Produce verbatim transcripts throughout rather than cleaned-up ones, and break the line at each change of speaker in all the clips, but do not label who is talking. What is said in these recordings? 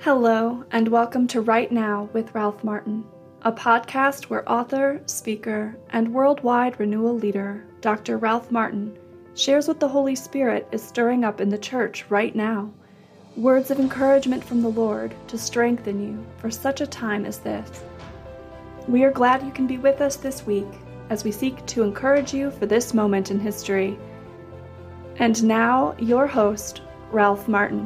Hello, and welcome to Right Now with Ralph Martin, a podcast where author, speaker, and worldwide renewal leader, Doctor Ralph Martin, shares what the Holy Spirit is stirring up in the church right now. Words of encouragement from the Lord to strengthen you for such a time as this. We are glad you can be with us this week as we seek to encourage you for this moment in history. And now, your host, Ralph Martin.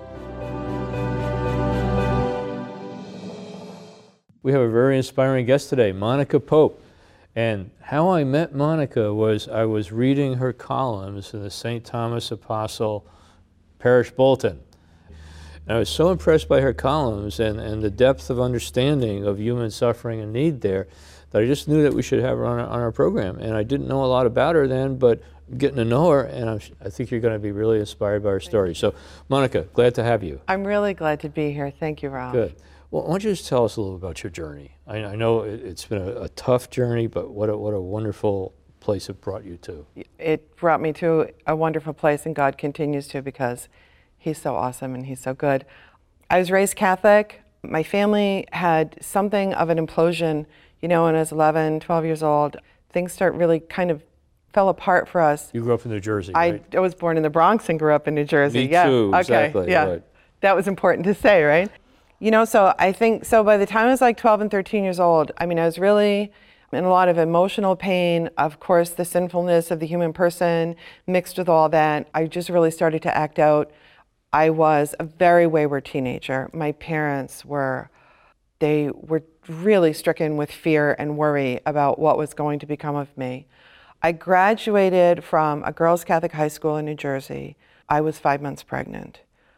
We have a very inspiring guest today, Monica Pope. And how I met Monica was I was reading her columns in the Saint Thomas Apostle Parish Bulletin. And I was so impressed by her columns and, and the depth of understanding of human suffering and need there that I just knew that we should have her on our, on our program. And I didn't know a lot about her then, but getting to know her, and I'm, I think you're going to be really inspired by her story. So, Monica, glad to have you.
I'm really glad to be here. Thank you, Ralph.
Good. Well, why don't you just tell us a little about your journey? I, I know it, it's been a, a tough journey, but what a, what a wonderful place it brought you to.
It brought me to a wonderful place, and God continues to, because He's so awesome and He's so good. I was raised Catholic. My family had something of an implosion. You know, when I was eleven, twelve years old, things start really kind of fell apart for us.
You grew up in New Jersey,
I,
right?
I was born in the Bronx and grew up in New Jersey.
Me
yeah.
too,
okay.
exactly.
Yeah,
right.
That was important to say, right? You know, so I think, so by the time I was like twelve and thirteen years old, I mean, I was really in a lot of emotional pain. Of course, the sinfulness of the human person mixed with all that. I just really started to act out. I was a very wayward teenager. My parents were, they were really stricken with fear and worry about what was going to become of me. I graduated from a girls' Catholic high school in New Jersey. I was five months pregnant.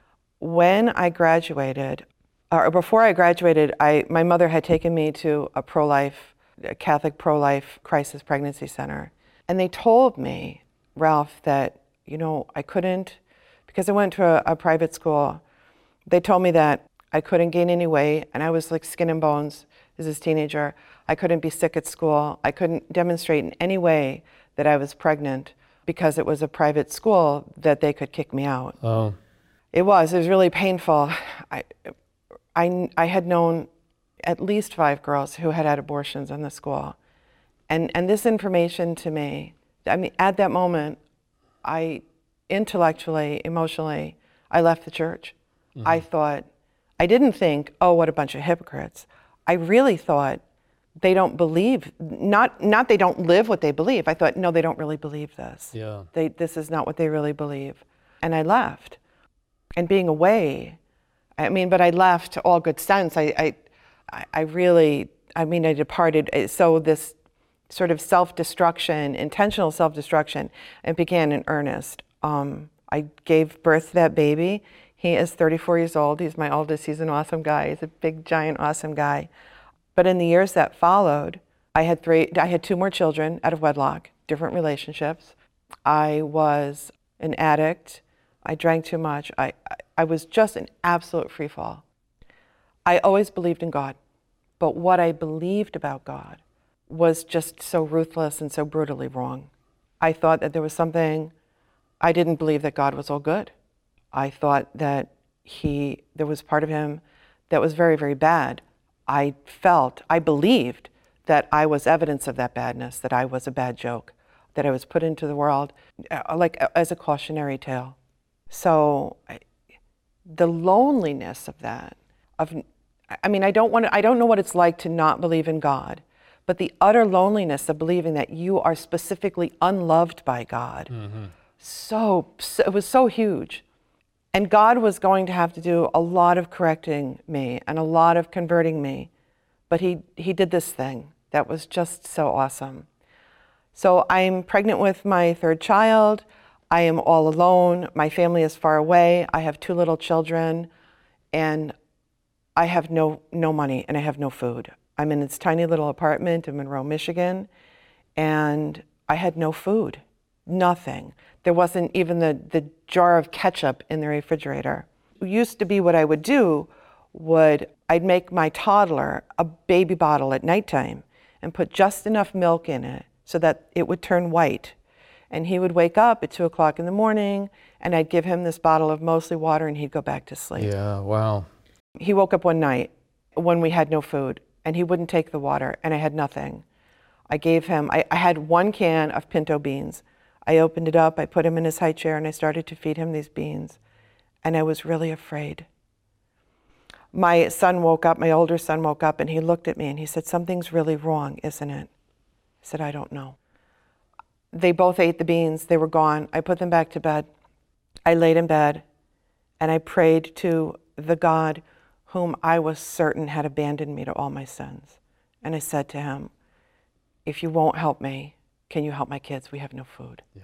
When I graduated, or before I graduated, I, my mother had taken me to a pro-life, a Catholic pro-life crisis pregnancy center. And they told me, Ralph, that, you know, I couldn't, because I went to a, a private school, they told me that I couldn't gain any weight, and I was like skin and bones as a teenager. I couldn't be sick at school. I couldn't demonstrate in any way that I was pregnant because it was a private school that they could kick me out.
Oh.
It was, it was really painful. I, I, I had known at least five girls who had had abortions in the school. And, and this information to me, I mean, at that moment, I intellectually, emotionally, I left the church. Mm-hmm. I thought, I didn't think, oh, what a bunch of hypocrites. I really thought they don't believe, not, not they don't live what they believe. I thought, no, they don't really believe this.
Yeah.
They, this is not what they really believe. And I left. And being away, I mean, but I left all good sense. I, I, I really, I mean, I departed. So this sort of self-destruction, intentional self-destruction, it began in earnest. Um, I gave birth to that baby. He is thirty-four years old. He's my oldest. He's an awesome guy. He's a big, giant, awesome guy. But in the years that followed, I had three, I had two more children out of wedlock, different relationships. I was an addict. I drank too much. I, I was just an absolute free fall. I always believed in God, but what I believed about God was just so ruthless and so brutally wrong. I thought that there was something, I didn't believe that God was all good. I thought that he, there was part of him that was very, very bad. I felt, I believed that I was evidence of that badness, that I was a bad joke, that I was put into the world uh, like uh, as a cautionary tale. So I, the loneliness of that, of, I mean, I don't want to, I don't know what it's like to not believe in God, but the utter loneliness of believing that you are specifically unloved by God, mm-hmm. so, so, it was so huge. And God was going to have to do a lot of correcting me and a lot of converting me, but he, he did this thing that was just so awesome. So I'm pregnant with my third child. I am all alone. My family is far away. I have two little children, and I have no no money, and I have no food. I'm in this tiny little apartment in Monroe, Michigan, and I had no food, nothing. There wasn't even the, the jar of ketchup in the refrigerator. It used to be what I would do, would I'd make my toddler a baby bottle at nighttime and put just enough milk in it so that it would turn white. And he would wake up at two o'clock in the morning, and I'd give him this bottle of mostly water, and he'd go back to sleep.
Yeah, wow.
He woke up one night when we had no food, and he wouldn't take the water, and I had nothing. I gave him, I, I had one can of pinto beans. I opened it up, I put him in his high chair, and I started to feed him these beans. And I was really afraid. My son woke up, my older son woke up, and he looked at me and he said, "Something's really wrong, isn't it?" I said, "I don't know." They both ate the beans, they were gone. I put them back to bed. I laid in bed and I prayed to the God whom I was certain had abandoned me to all my sins. And I said to him, "If you won't help me, can you help my kids? We have no food."
Yeah.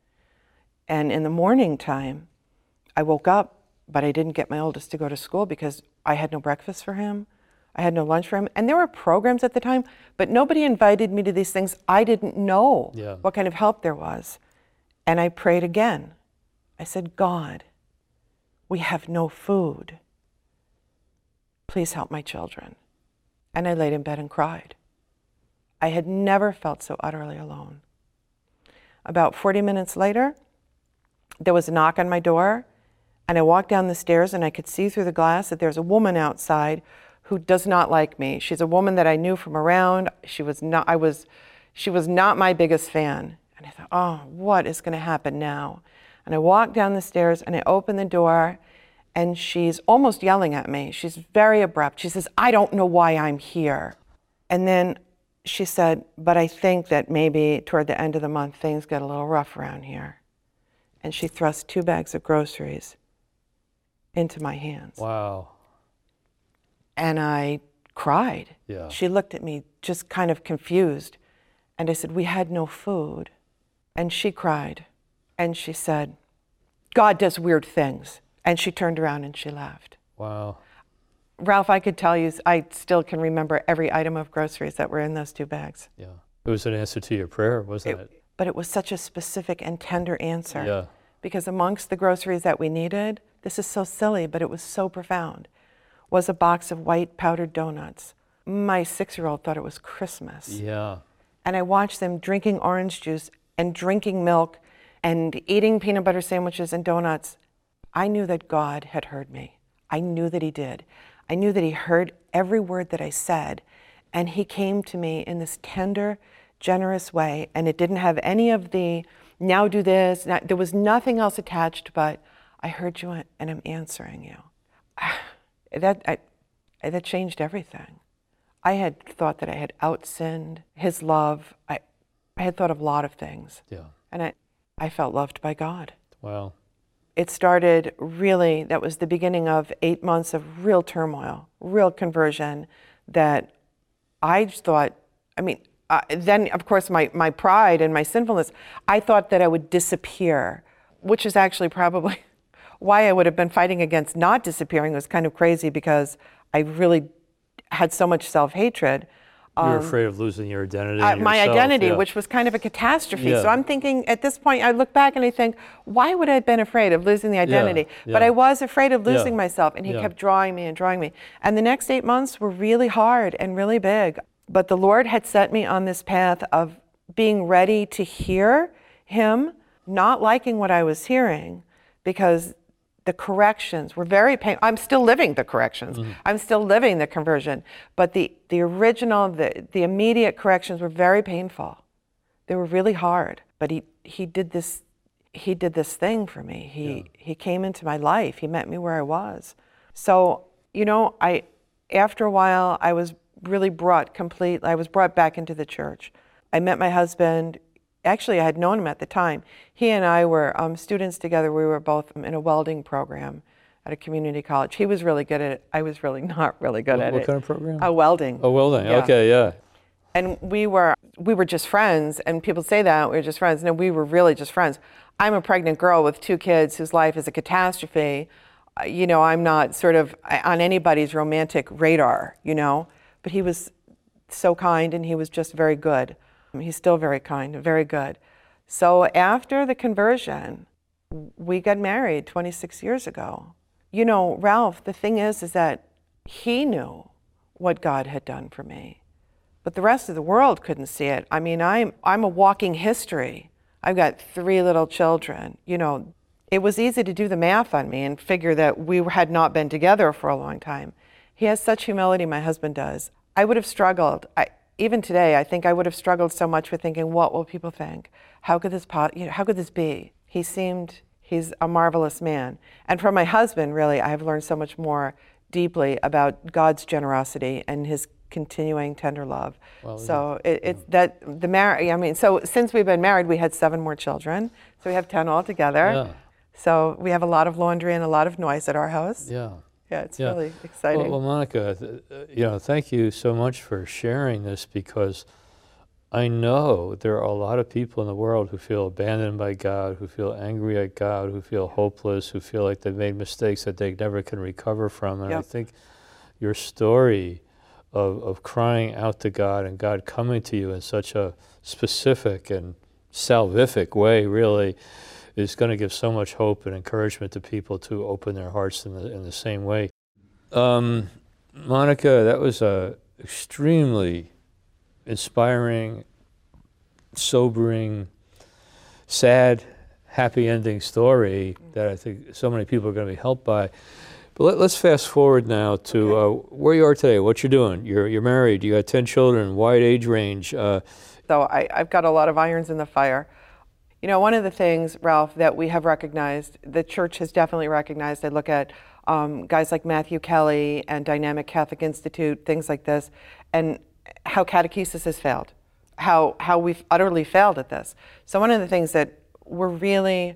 And in the morning time, I woke up, but I didn't get my oldest to go to school because I had no breakfast for him. I had no lunch for him. And there were programs at the time, but nobody invited me to these things. I didn't know
Yeah.
what kind of help there was. And I prayed again. I said, "God, we have no food. Please help my children." And I laid in bed and cried. I had never felt so utterly alone. About forty minutes later, there was a knock on my door, and I walked down the stairs and I could see through the glass that there's a woman outside who does not like me. She's a woman that I knew from around. She was not, I was, she was not my biggest fan. And I thought, oh, what is going to happen now? And I walked down the stairs and I opened the door and she's almost yelling at me. She's very abrupt. She says, "I don't know why I'm here." And then she said, "But I think that maybe toward the end of the month, things get a little rough around here." And she thrust two bags of groceries into my hands.
Wow.
And I cried.
Yeah.
She looked at me just kind of confused. And I said, "We had no food." And she cried. And she said, "God does weird things." And she turned around and she left.
Wow.
Ralph, I could tell you, I still can remember every item of groceries that were in those two bags.
Yeah. It was an answer to your prayer, wasn't it?
it but it was such a specific and tender answer.
Yeah.
Because amongst the groceries that we needed, this is so silly, but it was so profound, was a box of white powdered donuts. My six-year-old thought it was Christmas.
Yeah.
And I watched them drinking orange juice and drinking milk and eating peanut butter sandwiches and donuts. I knew that God had heard me. I knew that he did. I knew that he heard every word that I said. And he came to me in this tender, generous way. And it didn't have any of the, now do this. Now, there was nothing else attached but, "I heard you and I'm answering you." That, I, that changed everything. I had thought that I had out-sinned his love. I, I had thought of a lot of things.
Yeah.
And I, I felt loved by God.
Wow.
It started really, that was the beginning of eight months of real turmoil, real conversion that I just thought, I mean, uh, then of course my, my pride and my sinfulness, I thought that I would disappear, which is actually probably why I would have been fighting against not disappearing. It was kind of crazy because I really had so much self-hatred.
You were
Um,
afraid of losing your identity.
uh, my
yourself,
identity,
yeah.
which was kind of a catastrophe.
Yeah.
So I'm thinking at this point, I look back and I think, why would I have been afraid of losing the identity?
yeah.
But I was afraid of losing
Yeah.
myself, and he
Yeah.
kept drawing me and drawing me. And the next eight months were really hard and really big. But the Lord had set me on this path of being ready to hear him, not liking what I was hearing, because the corrections were very painful. I'm still living the corrections. Mm-hmm. I'm still living the conversion. But the, the original, the, the immediate corrections were very painful. They were really hard. But he, he did this he did this thing for me. He yeah. he came into my life. He met me where I was. So, you know, I after a while I was really brought complete I was brought back into the church. I met my husband. Actually, I had known him at the time. He and I were um, students together. We were both in a welding program at a community college. He was really good at it. I was really not really good
what,
at
what
it.
What kind of program?
Uh, welding.
Oh, welding.
Yeah.
Okay, yeah.
And we were we were just friends, and people say that, we were just friends. No, we were really just friends. I'm a pregnant girl with two kids whose life is a catastrophe. Uh, you know, I'm not sort of on anybody's romantic radar, you know. But he was so kind, and he was just very good. He's still very kind and very good. So after the conversion, we got married twenty-six years ago. You know, Ralph, the thing is, is that he knew what God had done for me, but the rest of the world couldn't see it. I mean, I'm I'm a walking history. I've got three little children. You know, it was easy to do the math on me and figure that we had not been together for a long time. He has such humility, my husband does. I would have struggled. I, even today, I think I would have struggled so much with thinking, what will people think? How could this, po- you know, how could this be? He seemed, he's a marvelous man. And from my husband, really, I have learned so much more deeply about God's generosity and his continuing tender love. Well, so yeah. it, it's that the marriage, I mean, so since we've been married, we had seven more children. So we have ten altogether.
Yeah.
So we have a lot of laundry and a lot of noise at our house.
Yeah.
Yeah, it's
yeah.
really exciting.
Well, well, Monica, th- you know, thank you so much for sharing this, because I know there are a lot of people in the world who feel abandoned by God, who feel angry at God, who feel hopeless, who feel like they've made mistakes that they never can recover from. And yep. I think your story of, of crying out to God and God coming to you in such a specific and salvific way, really, is going to give so much hope and encouragement to people to open their hearts in the, in the same way. Um, Monica, that was a extremely inspiring, sobering, sad, happy ending story that I think so many people are going to be helped by. But let, let's fast forward now to uh, where you are today, what you're doing. You're, you're married, you got ten children, wide age range. Uh,
so I, I've got a lot of irons in the fire. You know, one of the things, Ralph, that we have recognized, the church has definitely recognized, I look at um, guys like Matthew Kelly and Dynamic Catholic Institute, things like this, and how catechesis has failed, how how we've utterly failed at this. So one of the things that we're really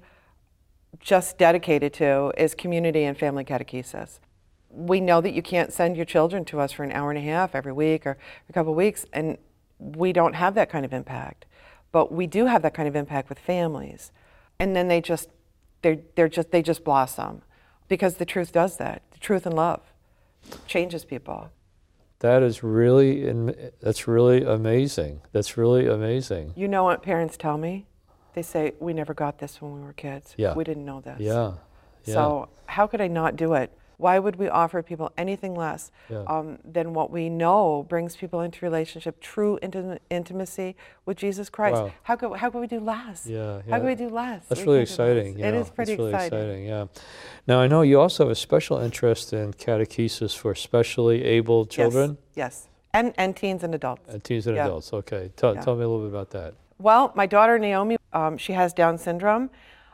just dedicated to is community and family catechesis. We know that you can't send your children to us for an hour and a half every week or a couple of weeks, and we don't have that kind of impact. But we do have that kind of impact with families. And then they just, they're, they're just, they just blossom, because the truth does that. The truth and love changes people.
That is really, that's really amazing. That's really amazing.
You know what parents tell me? They say, we never got this when we were kids.
Yeah.
We didn't know this.
Yeah. yeah.
So how could I not do it? Why would we offer people anything less yeah. um, than what we know brings people into relationship, true intim- intimacy with Jesus Christ?
Wow.
How could how could we do less?
Yeah, yeah.
How could we do less?
That's
we
really exciting.
It
know.
is pretty
That's really
exciting.
exciting. Yeah. Now I know you also have a special interest in catechesis for specially abled children.
Yes. Yes. And and teens and adults.
And teens and
yeah.
adults. Okay. Tell
yeah.
tell me a little bit about that.
Well, my daughter Naomi, um, she has Down syndrome.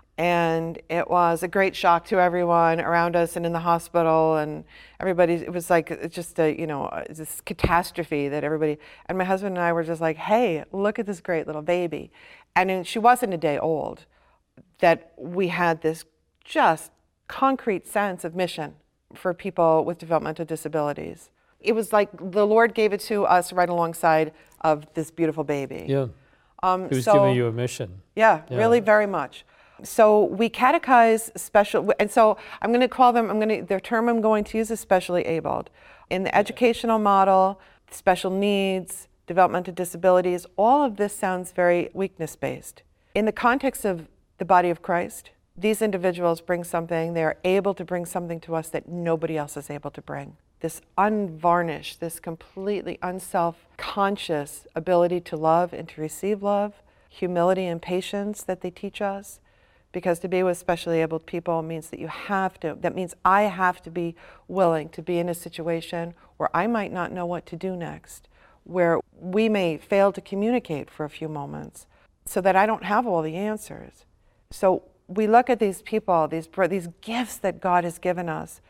And it was a great shock to everyone around us and in the hospital, and everybody, it was like just a, you know, this catastrophe that everybody, and my husband and I were just like, hey, look at this great little baby. And she wasn't a day old, that we had this just concrete sense of mission for people with developmental disabilities. It was like the Lord gave it to us right alongside of this beautiful baby.
Yeah,
um,
He was
so,
giving you a mission.
Yeah,
yeah,
really very much. So we catechize special, and so I'm going to call them, I'm going to, their term I'm going to use is specially abled. In the educational model, special needs, developmental disabilities, all of this sounds very weakness-based. In the context of the body of Christ, these individuals bring something, they're able to bring something to us that nobody else is able to bring. This unvarnished, this completely unself-conscious ability to love and to receive love, humility and patience that they teach us. Because to be with specially abled people means that you have to, that means I have to be willing to be in a situation where I might not know what to do next, where we may fail to communicate for a few moments, so that I don't have all the answers. So we look at these people, these, these gifts that God has given us,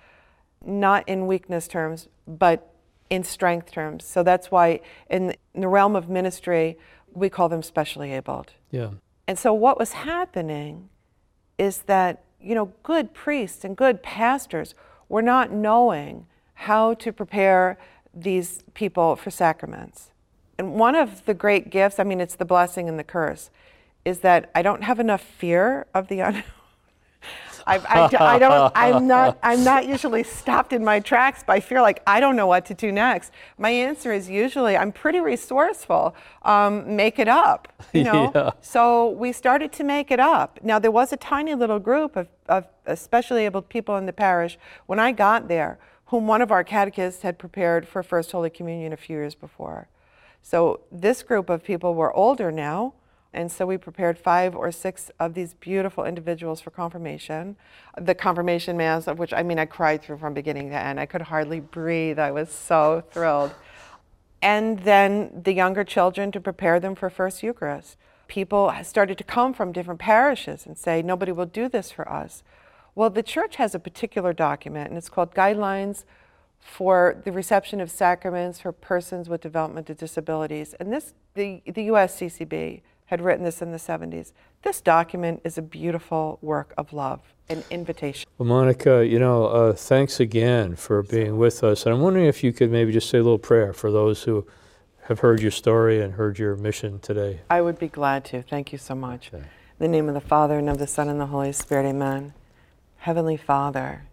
not in weakness terms, but in strength terms. So that's why in, in the realm of ministry, we call them specially abled.
Yeah.
And so what was happening is that, you know, good priests and good pastors were not knowing how to prepare these people for sacraments. And one of the great gifts, I mean, it's the blessing and the curse, is that I don't have enough fear of the unknown. I, I, I don't, I'm not, I'm not usually stopped in my tracks by fear, like, I don't know what to do next. My answer is usually, I'm pretty resourceful, um, make it up, you know? Yeah. So we started to make it up. Now, there was a tiny little group of, of especially able people in the parish when I got there, whom one of our catechists had prepared for First Holy Communion a few years before. So this group of people were older now, And so we prepared five or six of these beautiful individuals for confirmation. The confirmation mass, of which, I mean, I cried through from beginning to end. I could hardly breathe. I was so thrilled. And then the younger children to prepare them for First Eucharist. People started to come from different parishes and say, nobody will do this for us. Well, the church has a particular document, and it's called Guidelines for the Reception of Sacraments for Persons with Developmental Disabilities. And this, the, the U S C C B had written this in the seventies. This document is a beautiful work of love, an invitation.
Well, Monica, you know, uh, thanks again for being with us. And I'm wondering if you could maybe just say a little prayer for those who have heard your story and heard your mission today.
I would be glad to. Thank you so much.
Okay.
In the name of the Father, and of the Son, and the Holy Spirit, amen. Heavenly Father,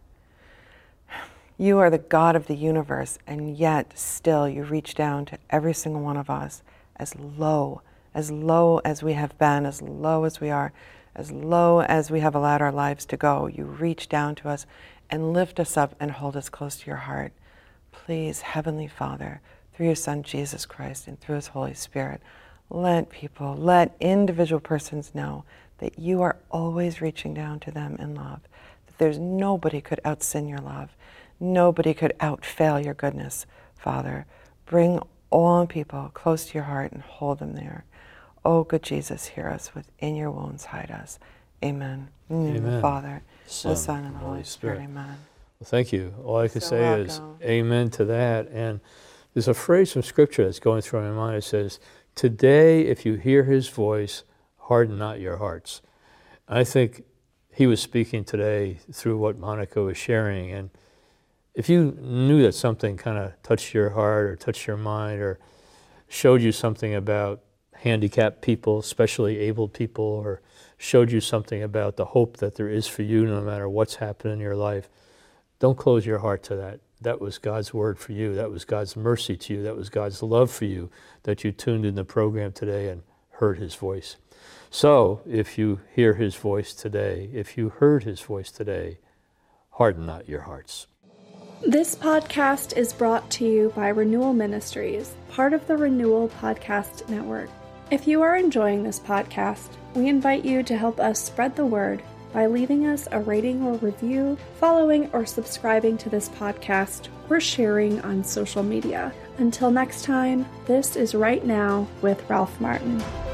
you are the God of the universe, and yet still you reach down to every single one of us as low, as low as we have been, as low as we are, as low as we have allowed our lives to go. You reach down to us and lift us up and hold us close to your heart. Please, Heavenly Father, through your Son, Jesus Christ, and through his Holy Spirit, let people, let individual persons know that you are always reaching down to them in love, that there's nobody could outsin your love, nobody could outfail your goodness, Father. Bring all people close to your heart and hold them there. Oh, good Jesus, hear us. Within your wounds, hide us. Amen. In the name of the Father,
Son,
the Son, and the Holy Spirit.
Spirit.
Amen.
Well, thank you. All I can
So
say
welcome.
is amen to that. And there's a phrase from Scripture that's going through my mind. It says, today, if you hear his voice, harden not your hearts. I think he was speaking today through what Monica was sharing. And if you knew that something kind of touched your heart or touched your mind or showed you something about handicapped people, especially able people, or showed you something about the hope that there is for you no matter what's happened in your life, don't close your heart to that. That was God's word for you. That was God's mercy to you. That was God's love for you, that you tuned in the program today and heard his voice. So if you hear his voice today, if you heard his voice today, harden not your hearts.
This podcast is brought to you by Renewal Ministries, part of the Renewal Podcast Network. If you are enjoying this podcast, we invite you to help us spread the word by leaving us a rating or review, following or subscribing to this podcast, or sharing on social media. Until next time, this is Right Now with Ralph Martin.